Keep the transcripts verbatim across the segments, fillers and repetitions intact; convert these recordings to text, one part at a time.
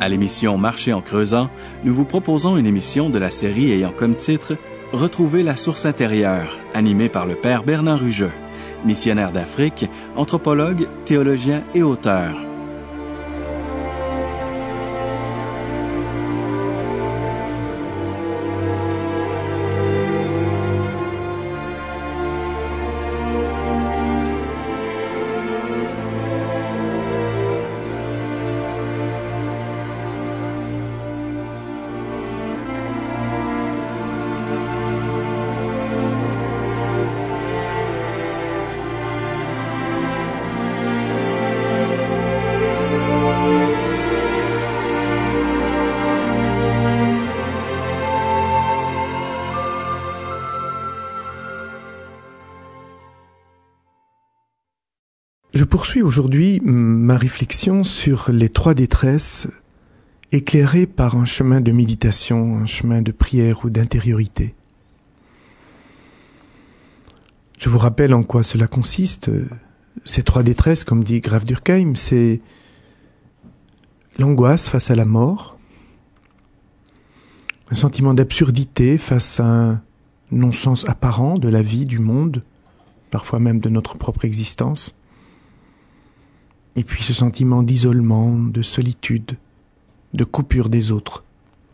À l'émission Marcher en creusant, nous vous proposons une émission de la série ayant comme titre « Retrouver la source intérieure », animée par le père Bernard Rugeux, missionnaire d'Afrique, anthropologue, théologien et auteur. Je poursuis aujourd'hui ma réflexion sur les trois détresses éclairées par un chemin de méditation, un chemin de prière ou d'intériorité. Je vous rappelle en quoi cela consiste. Ces trois détresses, comme dit Graf Durkheim, c'est l'angoisse face à la mort, un sentiment d'absurdité face à un non-sens apparent de la vie, du monde, parfois même de notre propre existence, et puis ce sentiment d'isolement, de solitude, de coupure des autres.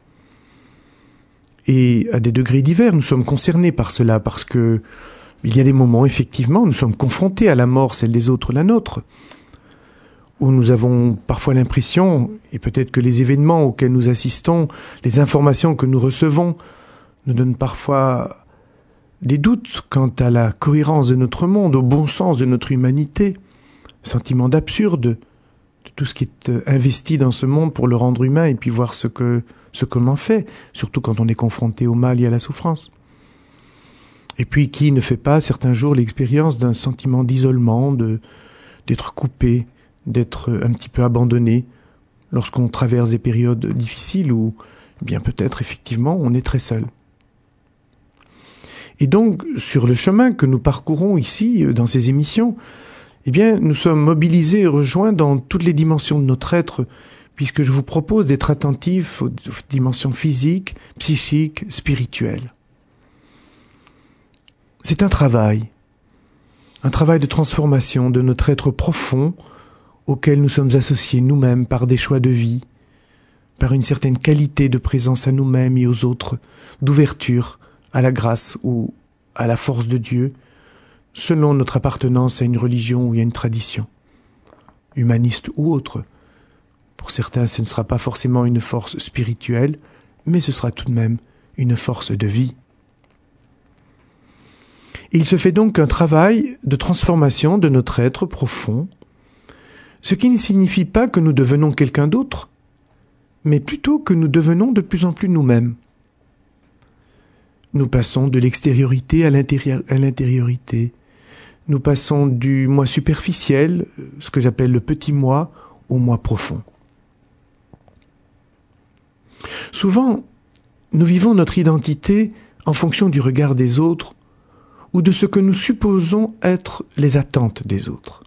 Et à des degrés divers, nous sommes concernés par cela, parce que il y a des moments, effectivement, nous sommes confrontés à la mort, celle des autres, la nôtre, où nous avons parfois l'impression, et peut-être que les événements auxquels nous assistons, les informations que nous recevons, nous donnent parfois des doutes quant à la cohérence de notre monde, au bon sens de notre humanité, sentiment d'absurde, de tout ce qui est investi dans ce monde pour le rendre humain et puis voir ce que ce qu'on en fait, surtout quand on est confronté au mal et à la souffrance. Et puis qui ne fait pas certains jours l'expérience d'un sentiment d'isolement, de d'être coupé, d'être un petit peu abandonné lorsqu'on traverse des périodes difficiles où eh bien peut-être effectivement on est très seul. Et donc sur le chemin que nous parcourons ici dans ces émissions, eh bien, nous sommes mobilisés et rejoints dans toutes les dimensions de notre être, puisque je vous propose d'être attentifs aux dimensions physiques, psychiques, spirituelles. C'est un travail, un travail de transformation de notre être profond, auquel nous sommes associés nous-mêmes par des choix de vie, par une certaine qualité de présence à nous-mêmes et aux autres, d'ouverture à la grâce ou à la force de Dieu, selon notre appartenance à une religion ou à une tradition, humaniste ou autre. Pour certains, ce ne sera pas forcément une force spirituelle, mais ce sera tout de même une force de vie. Et il se fait donc un travail de transformation de notre être profond, ce qui ne signifie pas que nous devenons quelqu'un d'autre, mais plutôt que nous devenons de plus en plus nous-mêmes. Nous passons de l'extériorité à l'intérieur, à l'intériorité. Nous passons du moi superficiel, ce que j'appelle le petit moi, au moi profond. Souvent, nous vivons notre identité en fonction du regard des autres ou de ce que nous supposons être les attentes des autres.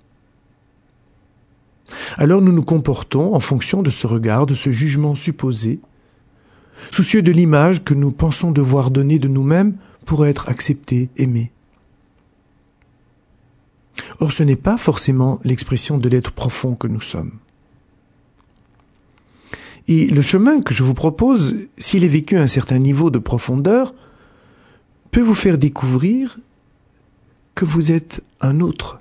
Alors nous nous comportons en fonction de ce regard, de ce jugement supposé, soucieux de l'image que nous pensons devoir donner de nous-mêmes pour être acceptés, aimés. Or, ce n'est pas forcément l'expression de l'être profond que nous sommes. Et le chemin que je vous propose, s'il est vécu à un certain niveau de profondeur, peut vous faire découvrir que vous êtes un autre.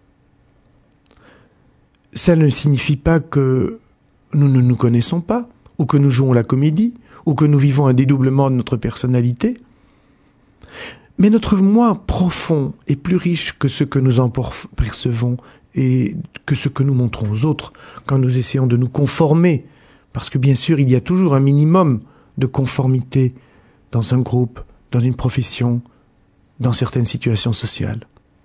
Ça ne signifie pas que nous ne nous connaissons pas, ou que nous jouons la comédie, ou que nous vivons un dédoublement de notre personnalité. Mais notre moi profond est plus riche que ce que nous en percevons et que ce que nous montrons aux autres quand nous essayons de nous conformer. Parce que bien sûr, il y a toujours un minimum de conformité dans un groupe, dans une profession, dans certaines situations sociales.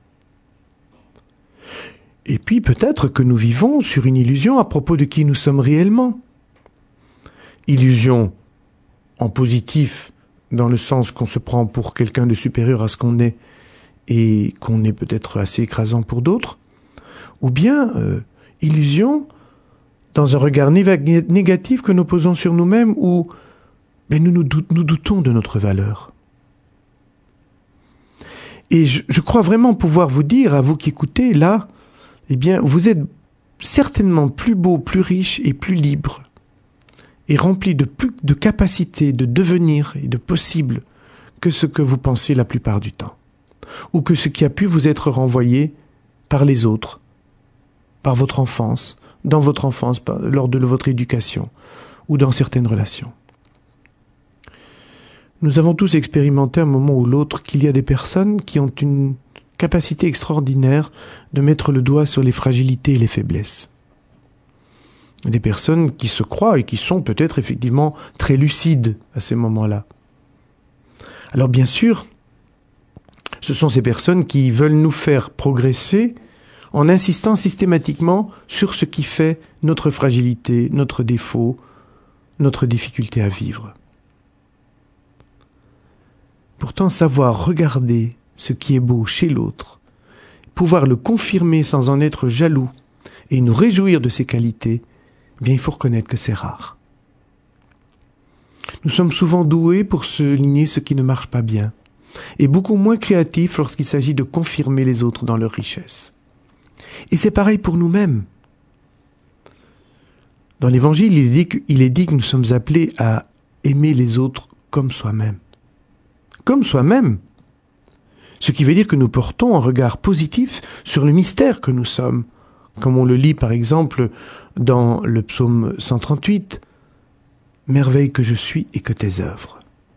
Et puis peut-être que nous vivons sur une illusion à propos de qui nous sommes réellement. Illusion en positif, dans le sens qu'on se prend pour quelqu'un de supérieur à ce qu'on est et qu'on est peut-être assez écrasant pour d'autres, ou bien euh, illusion dans un regard négatif que nous posons sur nous-mêmes ou ben, nous, nous, dout- nous doutons de notre valeur. Et je, je crois vraiment pouvoir vous dire, à vous qui écoutez, là, eh bien, vous êtes certainement plus beau, plus riche et plus libre, et rempli de plus de capacités de devenir et de possible que ce que vous pensez la plupart du temps, ou que ce qui a pu vous être renvoyé par les autres, par votre enfance, dans votre enfance, par, lors de votre éducation, ou dans certaines relations. Nous avons tous expérimenté à un moment ou l'autre qu'il y a des personnes qui ont une capacité extraordinaire de mettre le doigt sur les fragilités et les faiblesses. Des personnes qui se croient et qui sont peut-être effectivement très lucides à ces moments-là. Alors bien sûr, ce sont ces personnes qui veulent nous faire progresser en insistant systématiquement sur ce qui fait notre fragilité, notre défaut, notre difficulté à vivre. Pourtant, savoir regarder ce qui est beau chez l'autre, pouvoir le confirmer sans en être jaloux et nous réjouir de ses qualités, eh bien, il faut reconnaître que c'est rare. Nous sommes souvent doués pour souligner ce qui ne marche pas bien, et beaucoup moins créatifs lorsqu'il s'agit de confirmer les autres dans leur richesse. Et c'est pareil pour nous-mêmes. Dans l'Évangile, il est dit que, il est dit que nous sommes appelés à aimer les autres comme soi-même. Comme soi-même. Ce qui veut dire que nous portons un regard positif sur le mystère que nous sommes, comme on le lit par exemple dans le psaume cent trente-huit, « Merveille que je suis et que tes œuvres ».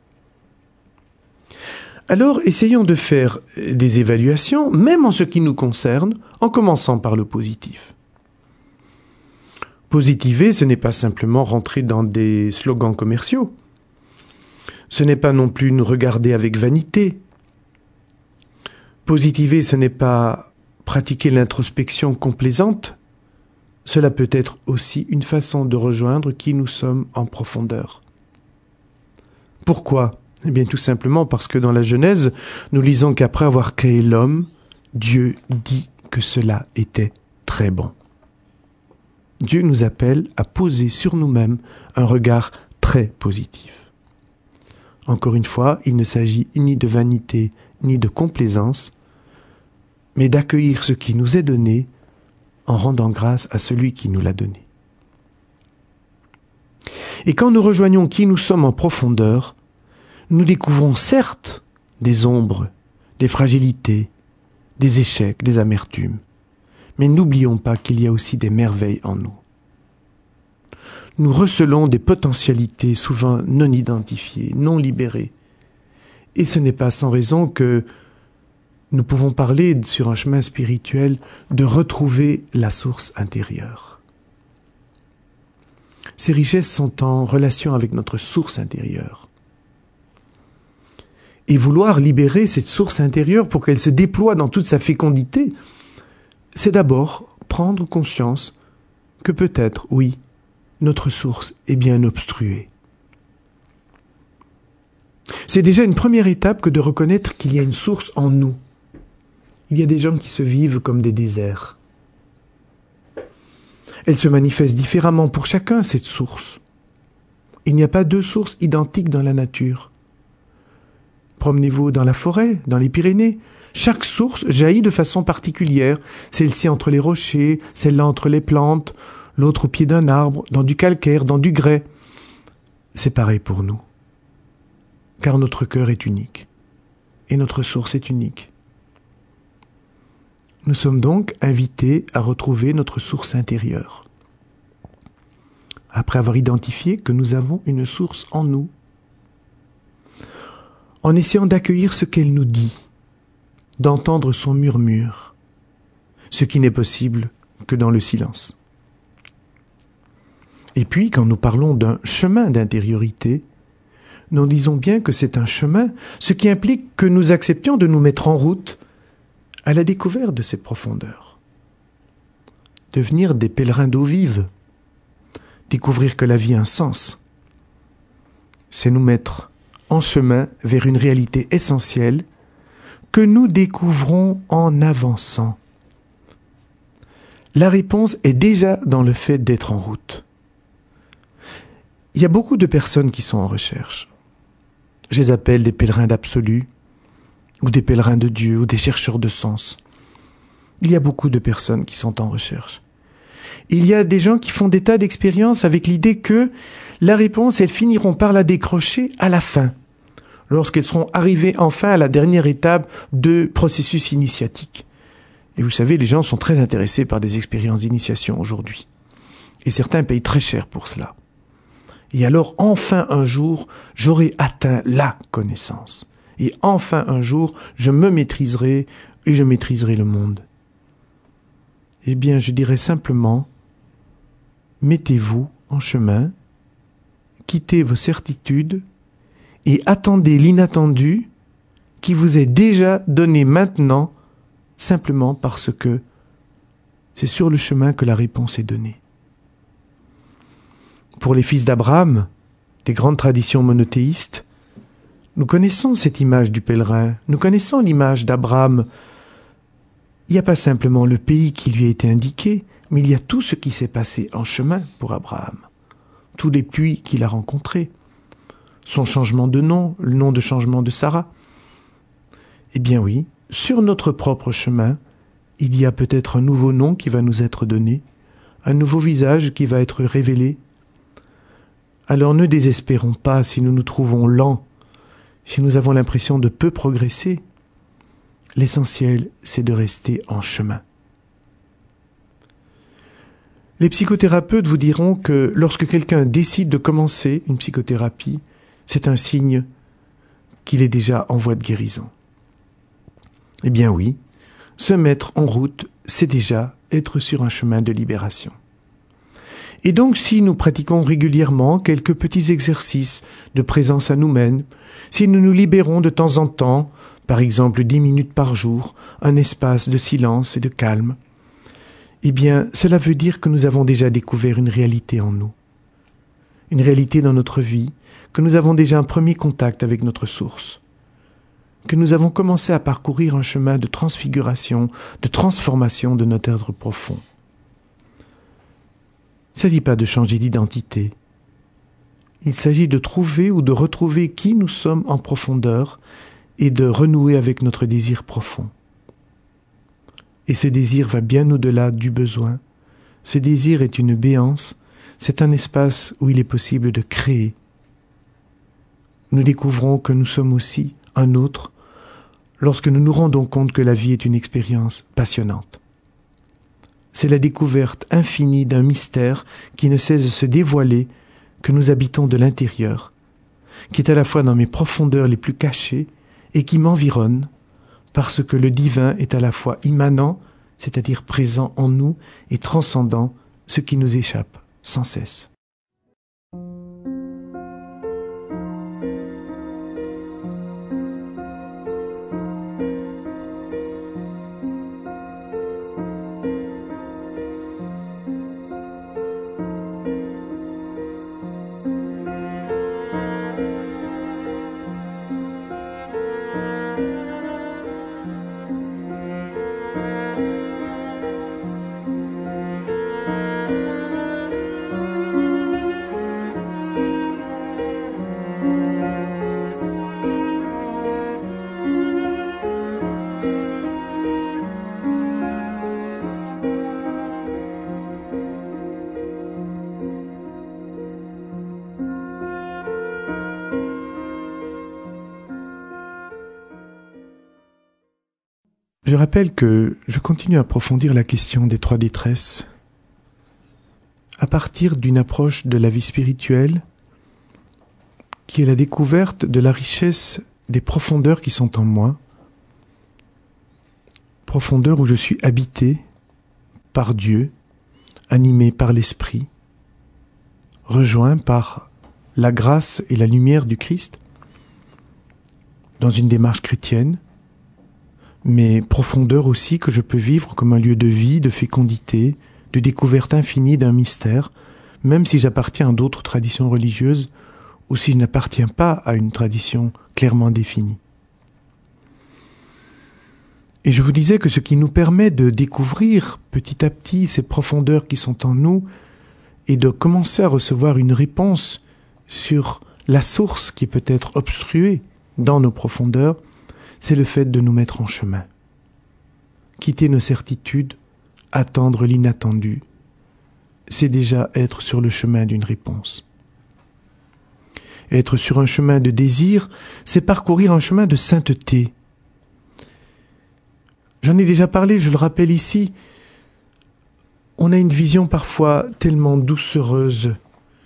Alors, essayons de faire des évaluations, même en ce qui nous concerne, en commençant par le positif. Positiver, ce n'est pas simplement rentrer dans des slogans commerciaux. Ce n'est pas non plus nous regarder avec vanité. Positiver, ce n'est pas pratiquer l'introspection complaisante. Cela peut être aussi une façon de rejoindre qui nous sommes en profondeur. Pourquoi ? Eh bien, tout simplement parce que dans la Genèse, nous lisons qu'après avoir créé l'homme, Dieu dit que cela était très bon. Dieu nous appelle à poser sur nous-mêmes un regard très positif. Encore une fois, il ne s'agit ni de vanité ni de complaisance, mais d'accueillir ce qui nous est donné en rendant grâce à celui qui nous l'a donné. Et quand nous rejoignons qui nous sommes en profondeur, nous découvrons certes des ombres, des fragilités, des échecs, des amertumes, mais n'oublions pas qu'il y a aussi des merveilles en nous. Nous recelons des potentialités souvent non identifiées, non libérées, et ce n'est pas sans raison que nous pouvons parler sur un chemin spirituel de retrouver la source intérieure. Ces richesses sont en relation avec notre source intérieure. Et vouloir libérer cette source intérieure pour qu'elle se déploie dans toute sa fécondité, c'est d'abord prendre conscience que peut-être, oui, notre source est bien obstruée. C'est déjà une première étape que de reconnaître qu'il y a une source en nous. Il y a des gens qui se vivent comme des déserts. Elle se manifeste différemment pour chacun, cette source. Il n'y a pas deux sources identiques dans la nature. Promenez-vous dans la forêt, dans les Pyrénées. Chaque source jaillit de façon particulière. Celle-ci entre les rochers, celle-là entre les plantes, l'autre au pied d'un arbre, dans du calcaire, dans du grès. C'est pareil pour nous. Car notre cœur est unique. Et notre source est unique. Nous sommes donc invités à retrouver notre source intérieure. Après avoir identifié que nous avons une source en nous, en essayant d'accueillir ce qu'elle nous dit, d'entendre son murmure, ce qui n'est possible que dans le silence. Et puis, quand nous parlons d'un chemin d'intériorité, nous disons bien que c'est un chemin, ce qui implique que nous acceptions de nous mettre en route à la découverte de ces profondeurs. Devenir des pèlerins d'eau vive, découvrir que la vie a un sens, c'est nous mettre en chemin vers une réalité essentielle que nous découvrons en avançant. La réponse est déjà dans le fait d'être en route. Il y a beaucoup de personnes qui sont en recherche. Je les appelle des pèlerins d'absolu, ou des pèlerins de Dieu, ou des chercheurs de sens. Il y a beaucoup de personnes qui sont en recherche. Il y a des gens qui font des tas d'expériences avec l'idée que la réponse, elles finiront par la décrocher à la fin, lorsqu'elles seront arrivées enfin à la dernière étape de processus initiatique. Et vous savez, les gens sont très intéressés par des expériences d'initiation aujourd'hui. Et certains payent très cher pour cela. Et alors, enfin un jour, j'aurai atteint la connaissance. Et enfin un jour, je me maîtriserai et je maîtriserai le monde. Eh bien, je dirais simplement, mettez-vous en chemin, quittez vos certitudes et attendez l'inattendu qui vous est déjà donné maintenant, simplement parce que c'est sur le chemin que la réponse est donnée. Pour les fils d'Abraham, des grandes traditions monothéistes, nous connaissons cette image du pèlerin, nous connaissons l'image d'Abraham. Il n'y a pas simplement le pays qui lui a été indiqué, mais il y a tout ce qui s'est passé en chemin pour Abraham. Tous les puits qu'il a rencontrés, son changement de nom, le nom de changement de Sarah. Eh bien oui, sur notre propre chemin, il y a peut-être un nouveau nom qui va nous être donné, un nouveau visage qui va être révélé. Alors ne désespérons pas si nous nous trouvons lents, si nous avons l'impression de peu progresser. L'essentiel, c'est de rester en chemin. Les psychothérapeutes vous diront que lorsque quelqu'un décide de commencer une psychothérapie, c'est un signe qu'il est déjà en voie de guérison. Eh bien oui, se mettre en route, c'est déjà être sur un chemin de libération. Et donc, si nous pratiquons régulièrement quelques petits exercices de présence à nous-mêmes, si nous nous libérons de temps en temps, par exemple dix minutes par jour, un espace de silence et de calme, eh bien, cela veut dire que nous avons déjà découvert une réalité en nous, une réalité dans notre vie, que nous avons déjà un premier contact avec notre source, que nous avons commencé à parcourir un chemin de transfiguration, de transformation de notre être profond. Il ne s'agit pas de changer d'identité. Il s'agit de trouver ou de retrouver qui nous sommes en profondeur et de renouer avec notre désir profond. Et ce désir va bien au-delà du besoin. Ce désir est une béance, c'est un espace où il est possible de créer. Nous découvrons que nous sommes aussi un autre lorsque nous nous rendons compte que la vie est une expérience passionnante. C'est la découverte infinie d'un mystère qui ne cesse de se dévoiler, que nous habitons de l'intérieur, qui est à la fois dans mes profondeurs les plus cachées et qui m'environne, parce que le divin est à la fois immanent, c'est-à-dire présent en nous, et transcendant ce qui nous échappe sans cesse. Je rappelle que je continue à approfondir la question des trois détresses à partir d'une approche de la vie spirituelle qui est la découverte de la richesse des profondeurs qui sont en moi, profondeurs où je suis habité par Dieu, animé par l'Esprit, rejoint par la grâce et la lumière du Christ, dans une démarche chrétienne, mais profondeur aussi que je peux vivre comme un lieu de vie, de fécondité, de découverte infinie d'un mystère, même si j'appartiens à d'autres traditions religieuses ou si je n'appartiens pas à une tradition clairement définie. Et je vous disais que ce qui nous permet de découvrir petit à petit ces profondeurs qui sont en nous et de commencer à recevoir une réponse sur la source qui peut être obstruée dans nos profondeurs, c'est le fait de nous mettre en chemin. Quitter nos certitudes, attendre l'inattendu, c'est déjà être sur le chemin d'une réponse. Être sur un chemin de désir, c'est parcourir un chemin de sainteté. J'en ai déjà parlé, je le rappelle ici, on a une vision parfois tellement doucereuse,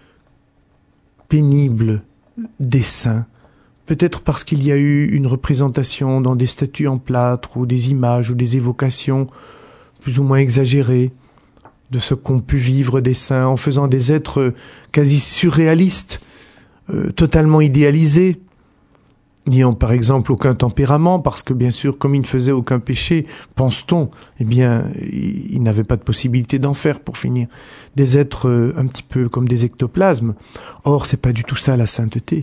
pénible des saints, peut-être parce qu'il y a eu une représentation dans des statues en plâtre ou des images ou des évocations plus ou moins exagérées de ce qu'ont pu vivre des saints en faisant des êtres quasi surréalistes, euh, totalement idéalisés, n'ayant par exemple aucun tempérament, parce que bien sûr, comme ils ne faisaient aucun péché, pense-t-on, eh bien, ils n'avaient pas de possibilité d'en faire pour finir. Des êtres euh, un petit peu comme des ectoplasmes. Or, c'est pas du tout ça la sainteté.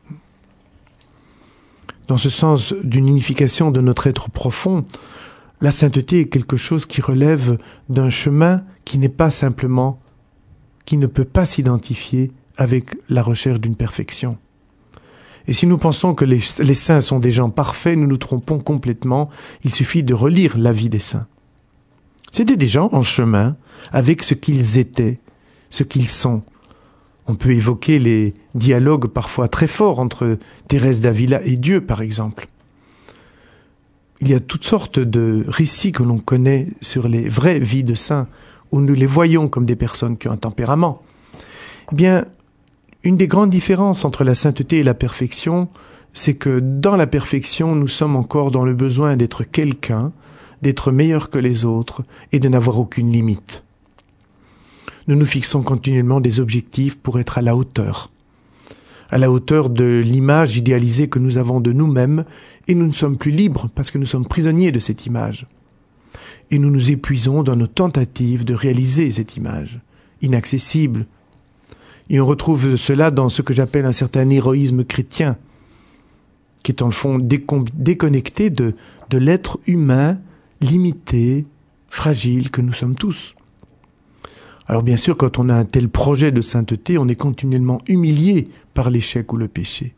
Dans ce sens d'une unification de notre être profond, la sainteté est quelque chose qui relève d'un chemin qui n'est pas simplement, qui ne peut pas s'identifier avec la recherche d'une perfection. Et si nous pensons que les, les saints sont des gens parfaits, nous nous trompons complètement. Il suffit de relire la vie des saints. C'était des gens en chemin avec ce qu'ils étaient, ce qu'ils sont. On peut évoquer les dialogues parfois très forts entre Thérèse d'Avila et Dieu, par exemple. Il y a toutes sortes de récits que l'on connaît sur les vraies vies de saints, où nous les voyons comme des personnes qui ont un tempérament. Eh bien, une des grandes différences entre la sainteté et la perfection, c'est que dans la perfection, nous sommes encore dans le besoin d'être quelqu'un, d'être meilleur que les autres et de n'avoir aucune limite. Nous nous fixons continuellement des objectifs pour être à la hauteur, à la hauteur de l'image idéalisée que nous avons de nous-mêmes, et nous ne sommes plus libres parce que nous sommes prisonniers de cette image. Et nous nous épuisons dans nos tentatives de réaliser cette image, inaccessible. Et on retrouve cela dans ce que j'appelle un certain héroïsme chrétien, qui est en le fond déconnecté de, de l'être humain, limité, fragile que nous sommes tous. Alors bien sûr, quand on a un tel projet de sainteté, on est continuellement humilié par l'échec ou le péché.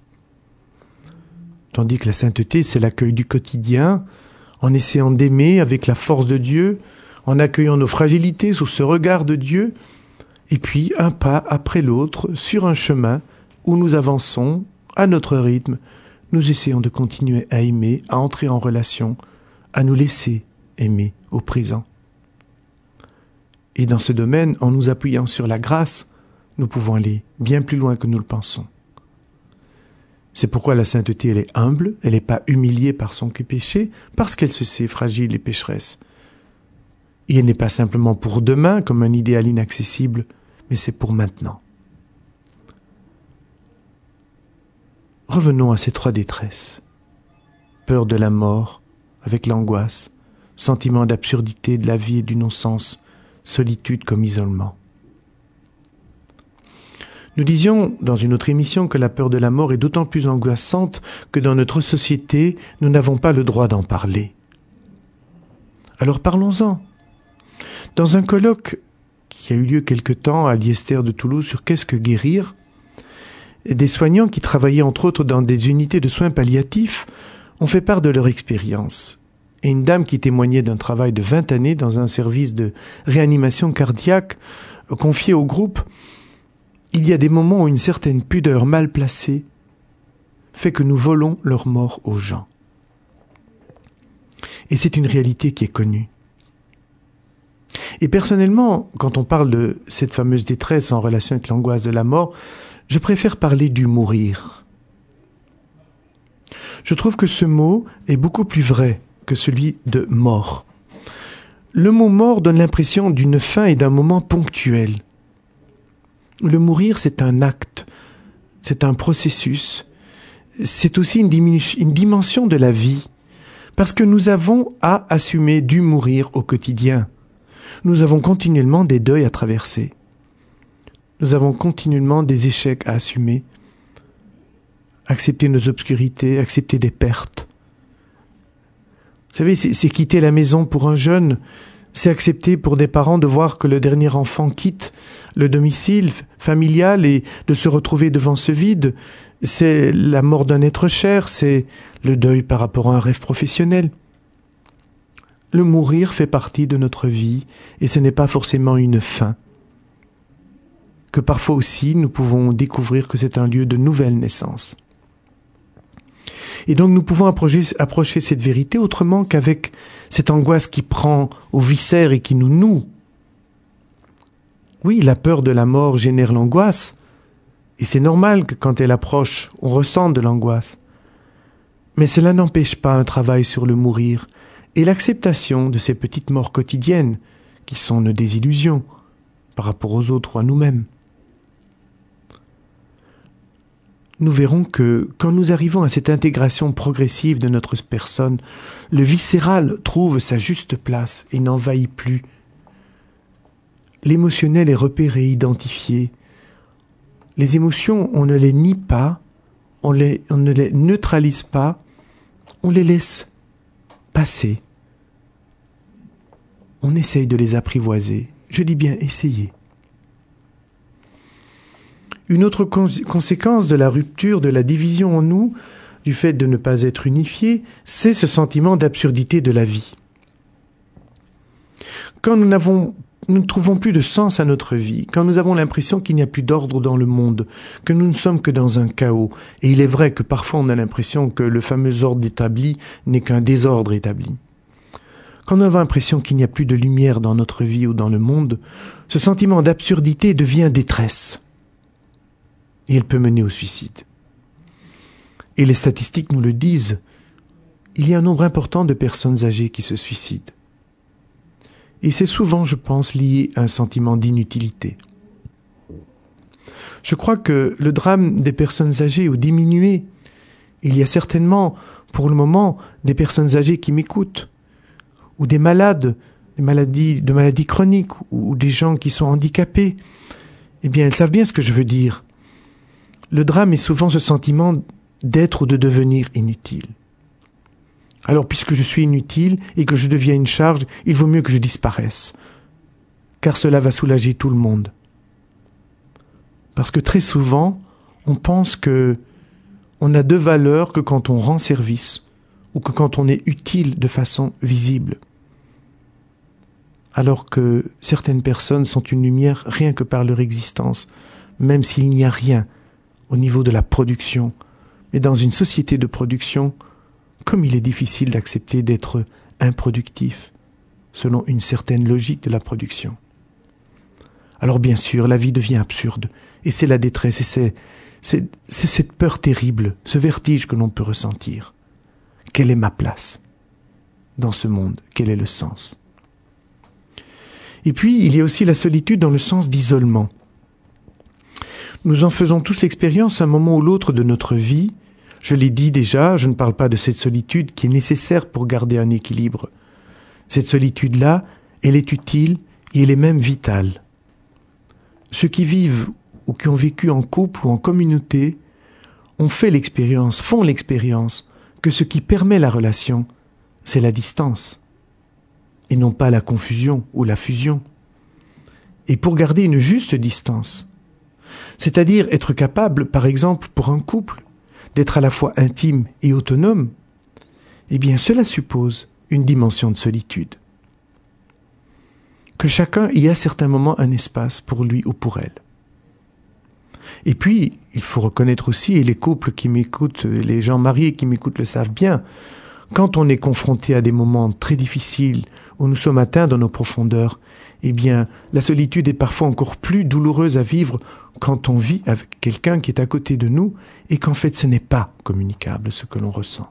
Tandis que la sainteté, c'est l'accueil du quotidien, en essayant d'aimer avec la force de Dieu, en accueillant nos fragilités sous ce regard de Dieu, et puis un pas après l'autre sur un chemin où nous avançons à notre rythme, nous essayons de continuer à aimer, à entrer en relation, à nous laisser aimer au présent. Et dans ce domaine, en nous appuyant sur la grâce, nous pouvons aller bien plus loin que nous le pensons. C'est pourquoi la sainteté, elle est humble, elle n'est pas humiliée par son péché, parce qu'elle se sait fragile et pécheresse. Et elle n'est pas simplement pour demain, comme un idéal inaccessible, mais c'est pour maintenant. Revenons à ces trois détresses. Peur de la mort, avec l'angoisse, sentiment d'absurdité de la vie et du non-sens, solitude comme isolement. Nous disions dans une autre émission que la peur de la mort est d'autant plus angoissante que dans notre société, nous n'avons pas le droit d'en parler. Alors parlons-en. Dans un colloque qui a eu lieu quelque temps à l'Iester de Toulouse sur qu'est-ce que guérir, des soignants qui travaillaient entre autres dans des unités de soins palliatifs ont fait part de leur expérience. Et une dame qui témoignait d'un travail de vingt années dans un service de réanimation cardiaque confiait au groupe « Il y a des moments où une certaine pudeur mal placée fait que nous volons leur mort aux gens. » Et c'est une réalité qui est connue. Et personnellement, quand on parle de cette fameuse détresse en relation avec l'angoisse de la mort, je préfère parler du mourir. Je trouve que ce mot est beaucoup plus vrai que celui de mort. Le mot mort donne l'impression d'une fin et d'un moment ponctuel. Le mourir, c'est un acte, c'est un processus, c'est aussi une, diminu- une dimension de la vie, parce que nous avons à assumer du mourir au quotidien. Nous avons continuellement des deuils à traverser. Nous avons continuellement des échecs à assumer, accepter nos obscurités, accepter des pertes. savez, c'est, c'est quitter la maison pour un jeune, c'est accepter pour des parents de voir que le dernier enfant quitte le domicile familial et de se retrouver devant ce vide. C'est la mort d'un être cher, c'est le deuil par rapport à un rêve professionnel. Le mourir fait partie de notre vie et ce n'est pas forcément une fin. Que parfois aussi nous pouvons découvrir que c'est un lieu de nouvelle naissance. Et donc nous pouvons approcher, approcher cette vérité autrement qu'avec cette angoisse qui prend aux viscères et qui nous noue. Oui, la peur de la mort génère l'angoisse, et c'est normal que quand elle approche, on ressente de l'angoisse. Mais cela n'empêche pas un travail sur le mourir et l'acceptation de ces petites morts quotidiennes qui sont nos désillusions par rapport aux autres ou à nous-mêmes. Nous verrons que quand nous arrivons à cette intégration progressive de notre personne, le viscéral trouve sa juste place et n'envahit plus. L'émotionnel est repéré, identifié. Les émotions, on ne les nie pas, on, les, on ne les neutralise pas, on les laisse passer. On essaye de les apprivoiser. Je dis bien essayer. Une autre cons- conséquence de la rupture, de la division en nous, du fait de ne pas être unifiés, c'est ce sentiment d'absurdité de la vie. Quand nous n'avons Nous ne trouvons plus de sens à notre vie, quand nous avons l'impression qu'il n'y a plus d'ordre dans le monde, que nous ne sommes que dans un chaos. Et il est vrai que parfois on a l'impression que le fameux ordre établi n'est qu'un désordre établi. Quand nous avons l'impression qu'il n'y a plus de lumière dans notre vie ou dans le monde, ce sentiment d'absurdité devient détresse. Et il peut mener au suicide. Et les statistiques nous le disent, il y a un nombre important de personnes âgées qui se suicident. Et c'est souvent, je pense, lié à un sentiment d'inutilité. Je crois que le drame des personnes âgées a diminué. Il y a certainement, pour le moment, des personnes âgées qui m'écoutent, ou des malades, des maladies, de maladies chroniques, ou des gens qui sont handicapés. Eh bien, elles savent bien ce que je veux dire. Le drame est souvent ce sentiment d'être ou de devenir inutile. Alors, puisque je suis inutile et que je deviens une charge, il vaut mieux que je disparaisse, car cela va soulager tout le monde. Parce que très souvent, on pense que on a de valeur que quand on rend service ou que quand on est utile de façon visible. Alors que certaines personnes sont une lumière rien que par leur existence, même s'il n'y a rien au niveau de la production. Mais dans une société de production, comme il est difficile d'accepter d'être improductif, selon une certaine logique de la production. Alors bien sûr, la vie devient absurde, et c'est la détresse, et c'est, c'est, c'est cette peur terrible, ce vertige que l'on peut ressentir. Quelle est ma place dans ce monde? Quel est le sens? Et puis, il y a aussi la solitude dans le sens d'isolement. Nous en faisons tous l'expérience à un moment ou l'autre de notre vie. Je l'ai dit déjà, je ne parle pas de cette solitude qui est nécessaire pour garder un équilibre. Cette solitude-là, elle est utile et elle est même vitale. Ceux qui vivent ou qui ont vécu en couple ou en communauté ont fait l'expérience, font l'expérience que ce qui permet la relation, c'est la distance et non pas la confusion ou la fusion. Et pour garder une juste distance, c'est-à-dire être capable, par exemple, pour un couple, d'être à la fois intime et autonome, eh bien cela suppose une dimension de solitude. Que chacun y ait à certains moments un espace pour lui ou pour elle. Et puis, il faut reconnaître aussi, et les couples qui m'écoutent, les gens mariés qui m'écoutent le savent bien, quand on est confronté à des moments très difficiles, où nous sommes atteints dans nos profondeurs, eh bien, la solitude est parfois encore plus douloureuse à vivre quand on vit avec quelqu'un qui est à côté de nous et qu'en fait ce n'est pas communicable ce que l'on ressent.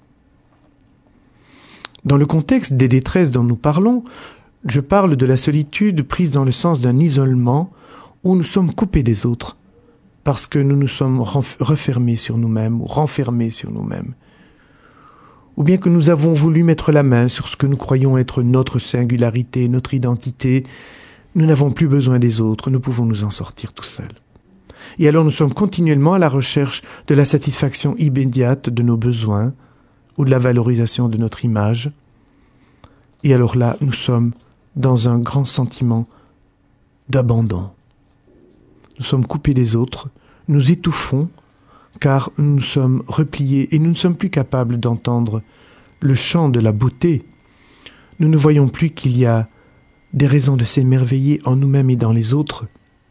Dans le contexte des détresses dont nous parlons, je parle de la solitude prise dans le sens d'un isolement où nous sommes coupés des autres parce que nous nous sommes refermés sur nous-mêmes ou renfermés sur nous-mêmes. Ou bien que nous avons voulu mettre la main sur ce que nous croyons être notre singularité, notre identité. Nous n'avons plus besoin des autres, nous pouvons nous en sortir tout seuls. Et alors nous sommes continuellement à la recherche de la satisfaction immédiate de nos besoins ou de la valorisation de notre image. Et alors là, nous sommes dans un grand sentiment d'abandon. Nous sommes coupés des autres, nous étouffons, car nous sommes repliés et nous ne sommes plus capables d'entendre le chant de la beauté. Nous ne voyons plus qu'il y a des raisons de s'émerveiller en nous-mêmes et dans les autres.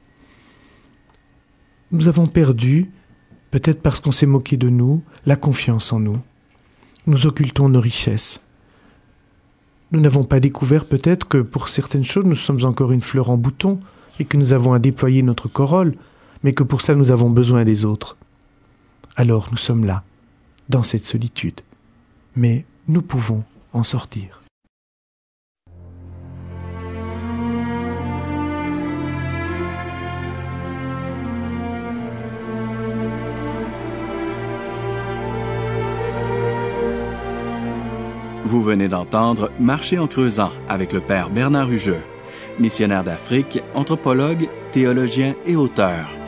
Nous avons perdu, peut-être parce qu'on s'est moqué de nous, la confiance en nous. Nous occultons nos richesses. Nous n'avons pas découvert peut-être que pour certaines choses nous sommes encore une fleur en bouton et que nous avons à déployer notre corolle, mais que pour cela nous avons besoin des autres. Alors nous sommes là, dans cette solitude. Mais nous pouvons en sortir. Vous venez d'entendre Marcher en creusant avec le père Bernard Hugeux, missionnaire d'Afrique, anthropologue, théologien et auteur.